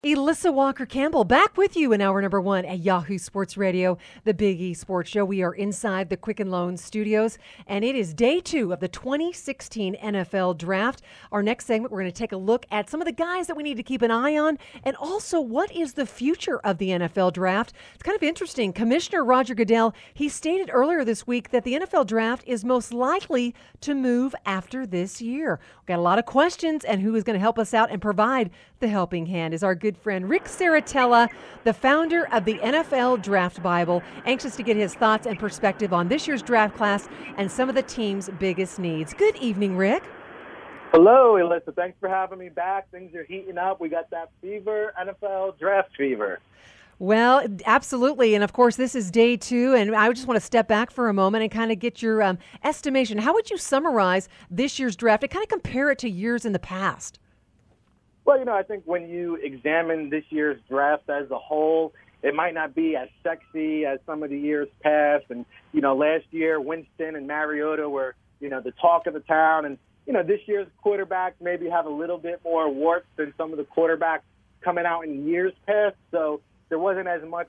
Elissa Walker-Campbell back with you in hour number one at Yahoo Sports Radio, the Big E Sports Show. We are inside the Quicken Loans studios, and it is day two of the 2016 NFL Draft. Our next segment, we're going to take a look at some of the guys that we need to keep an eye on, and also what is the future of the NFL Draft. It's kind of interesting. Commissioner Roger Goodell, he stated earlier this week that the NFL Draft is most likely to move after this year. We've got a lot of questions, and who is going to help us out and provide the helping hand is our good friend Rick Saratella, the founder of the NFL Draft Bible, anxious to get his thoughts and perspective on this year's draft class and some of the team's biggest needs. Good evening, Rick. Hello, Elissa. Thanks for having me back. Things are heating up. We got that fever, NFL draft fever. Well, absolutely. And of course, this is day two. And I just want to step back for a moment and kind of get your estimation. How would you summarize this year's draft and kind of compare it to years in the past? Well, I think when you examine this year's draft as a whole, it might not be as sexy as some of the years past. And, last year, Winston and Mariota were, the talk of the town. And, this year's quarterbacks maybe have a little bit more warts than some of the quarterbacks coming out in years past. So there wasn't as much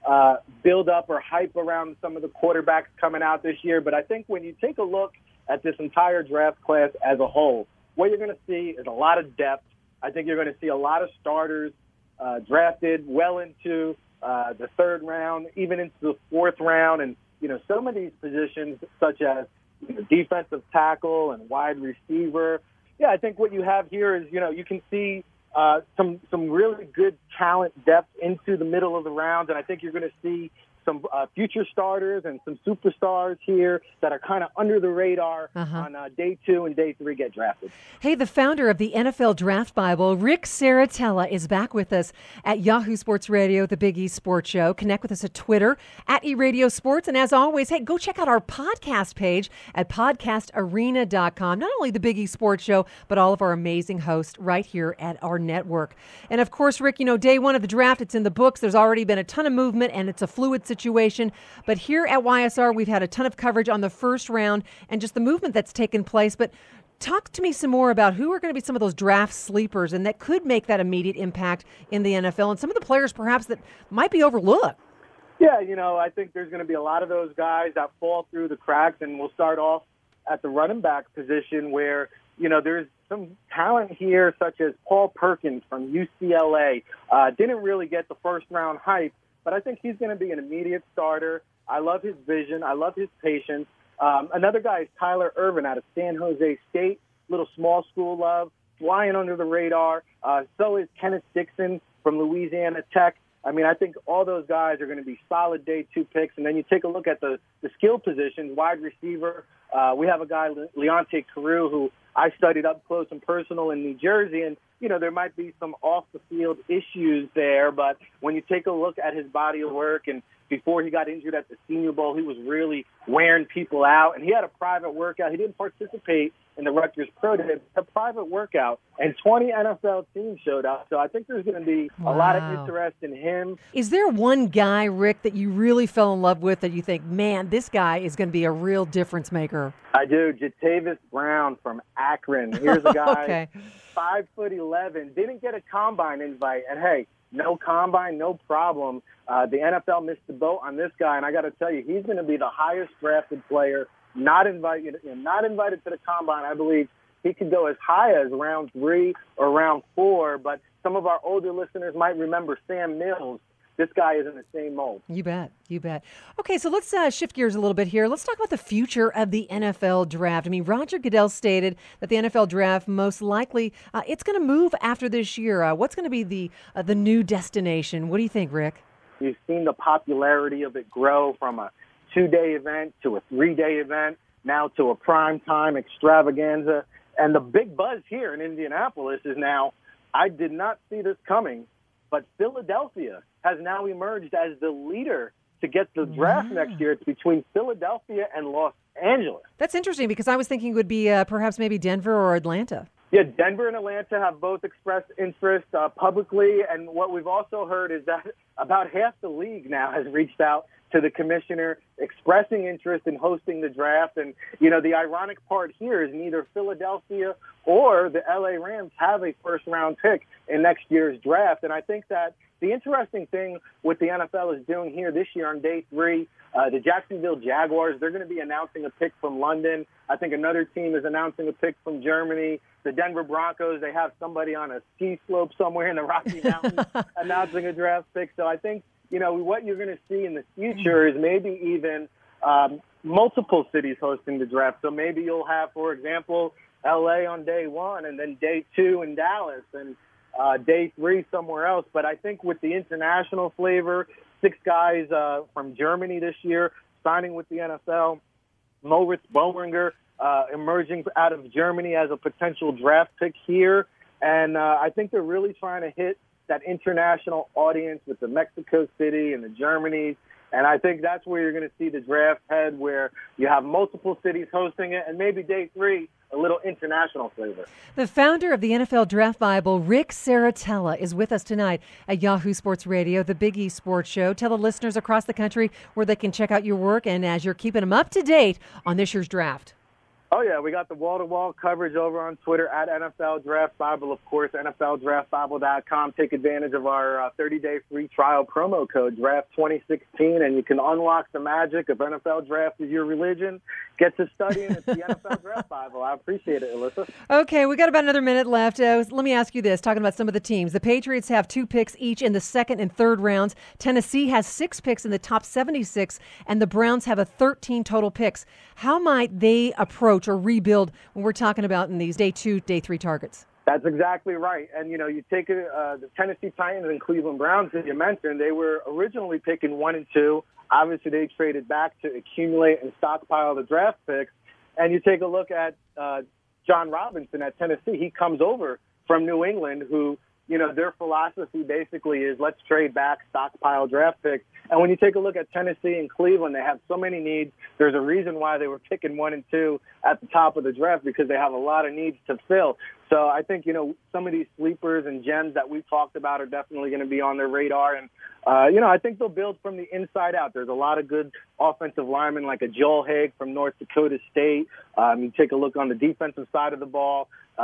build-up or hype around some of the quarterbacks coming out this year. But I think when you take a look at this entire draft class as a whole, what you're going to see is a lot of depth. I think you're going to see a lot of starters drafted well into the third round, even into the fourth round. And, some of these positions, such as defensive tackle and wide receiver, I think what you have here is, you can see some really good talent depth into the middle of the round. And I think you're going to see some future starters and some superstars here that are kind of under the radar on day two and day three get drafted. Hey, the founder of the NFL Draft Bible, Rick Saratella, is back with us at Yahoo Sports Radio, the Big E Sports Show. Connect with us at Twitter, at eRadio Sports. And as always, hey, go check out our podcast page at podcastarena.com. Not only the Big E Sports Show, but all of our amazing hosts right here at our network. And of course, Rick, day one of the draft, it's in the books. There's already been a ton of movement, and it's a fluid situation. But here at YSR, we've had a ton of coverage on the first round and just the movement that's taken place. But talk to me some more about who are going to be some of those draft sleepers and that could make that immediate impact in the NFL and some of the players perhaps that might be overlooked. Yeah, I think there's going to be a lot of those guys that fall through the cracks, and we'll start off at the running back position where, there's some talent here such as Paul Perkins from UCLA. Didn't really get the first-round hype, but I think he's going to be an immediate starter. I love his vision. I love his patience. Another guy is Tyler Ervin out of San Jose State, little small school love, flying under the radar. So is Kenneth Dixon from Louisiana Tech. I think all those guys are going to be solid day two picks. And then you take a look at the skill positions, wide receiver. We have a guy, Leonte Carroo, who I studied up close and personal in New Jersey. And, there might be some off-the-field issues there. But when you take a look at his body of work, and before he got injured at the Senior Bowl, he was really wearing people out. And he had a private workout. He didn't participate in the Rutgers Pro Day. It's a private workout, and 20 NFL teams showed up. So I think there's going to be a lot of interest in him. Is there one guy, Rick, that you really fell in love with that you think, man, this guy is going to be a real difference maker? I do. Jatavis Brown from Akron. Here's a guy, okay. 5'11", didn't get a combine invite. And, hey, no combine, no problem. The NFL missed the boat on this guy, and I got to tell you, he's going to be the highest drafted player not invited to the combine. I believe he could go as high as round 3 or round 4, but some of our older listeners might remember Sam Mills. This guy is in the same mold. You bet. Okay, so let's shift gears a little bit here. Let's talk about the future of the NFL draft. Roger Goodell stated that the NFL draft most likely it's going to move after this year. What's going to be the new destination? What do you think, Rick? You've seen the popularity of it grow from a 2-day event to a 3-day event, now to a primetime extravaganza. And the big buzz here in Indianapolis is now, I did not see this coming, but Philadelphia has now emerged as the leader to get the draft next year. It's between Philadelphia and Los Angeles. That's interesting because I was thinking it would be perhaps maybe Denver or Atlanta. Yeah, Denver and Atlanta have both expressed interest publicly, and what we've also heard is that about half the league now has reached out to the commissioner expressing interest in hosting the draft. And, the ironic part here is neither Philadelphia or the LA Rams have a first-round pick in next year's draft. And I think that the interesting thing what the NFL is doing here this year on day 3, the Jacksonville Jaguars, they're going to be announcing a pick from London. I think another team is announcing a pick from Germany. The Denver Broncos, they have somebody on a ski slope somewhere in the Rocky Mountains announcing a draft pick. So I think, what you're going to see in the future is maybe even multiple cities hosting the draft. So maybe you'll have, for example, L.A. on day 1 and then day 2 in Dallas and day 3 somewhere else. But I think with the international flavor, 6 guys from Germany this year signing with the NFL, Moritz Böhringer emerging out of Germany as a potential draft pick here. And I think they're really trying to hit that international audience with the Mexico City and the Germanys. And I think that's where you're going to see the draft head, where you have multiple cities hosting it, and maybe day 3, a little international flavor. The founder of the NFL Draft Bible, Rick Saratella, is with us tonight at Yahoo Sports Radio, the Big E Sports Show. Tell the listeners across the country where they can check out your work and as you're keeping them up to date on this year's draft. Oh, yeah, we got the wall-to-wall coverage over on Twitter at NFL Draft Bible, of course, NFLDraftBible.com. Take advantage of our 30-day free trial promo code, DRAFT2016, and you can unlock the magic of NFL Draft is your religion. Get to studying at the NFL Draft Bible. I appreciate it, Alyssa. Okay, we got about another minute left. Let me ask you this, talking about some of the teams. The Patriots have 2 picks each in the second and third rounds. Tennessee has 6 picks in the top 76, and the Browns have 13 total picks. How might they approach or rebuild when we're talking about in these day 2, day 3 targets? That's exactly right. And, you take the Tennessee Titans and Cleveland Browns, as you mentioned, they were originally picking 1 and 2. Obviously, they traded back to accumulate and stockpile the draft picks. And you take a look at John Robinson at Tennessee. He comes over from New England, who, their philosophy basically is let's trade back, stockpile draft picks. And when you take a look at Tennessee and Cleveland, they have so many needs. There's a reason why they were picking 1 and 2 at the top of the draft, because they have a lot of needs to fill. So I think, some of these sleepers and gems that we talked about are definitely going to be on their radar. And, I think they'll build from the inside out. There's a lot of good offensive linemen like a Joel Haig from North Dakota State. You take a look on the defensive side of the ball,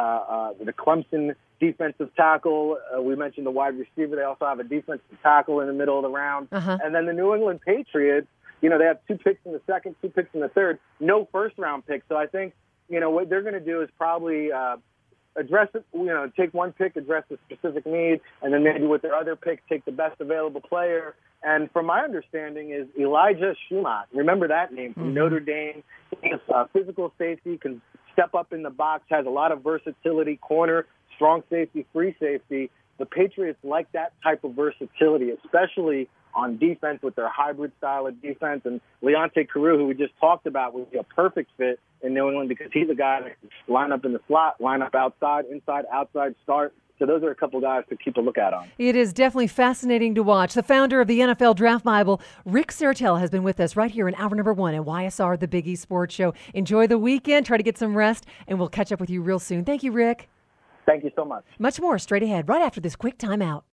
the Clemson defensive tackle. We mentioned the wide receiver. They also have a defensive tackle in the middle of the round. And then the New England Patriots, they have 2 picks in the second, 2 picks in the third, no first-round picks. So I think, what they're going to do is probably address it, take 1 pick, address a specific need, and then maybe with their other pick, take the best available player. And from my understanding is Elijah Shumat. Remember that name from Notre Dame. He's a physical safety, can step up in the box, has a lot of versatility, corner, strong safety, free safety. The Patriots like that type of versatility, especially on defense with their hybrid style of defense. And Leonte Carroo, who we just talked about, would be a perfect fit in New England because he's a guy that can line up in the slot, line up outside, inside, outside, start. So those are a couple guys to keep a lookout on. It is definitely fascinating to watch. The founder of the NFL Draft Bible, Rick Saratella, has been with us right here in hour number 1 at YSR, the Big E Sports Show. Enjoy the weekend. Try to get some rest, and we'll catch up with you real soon. Thank you, Rick. Thank you so much. Much more straight ahead right after this quick timeout.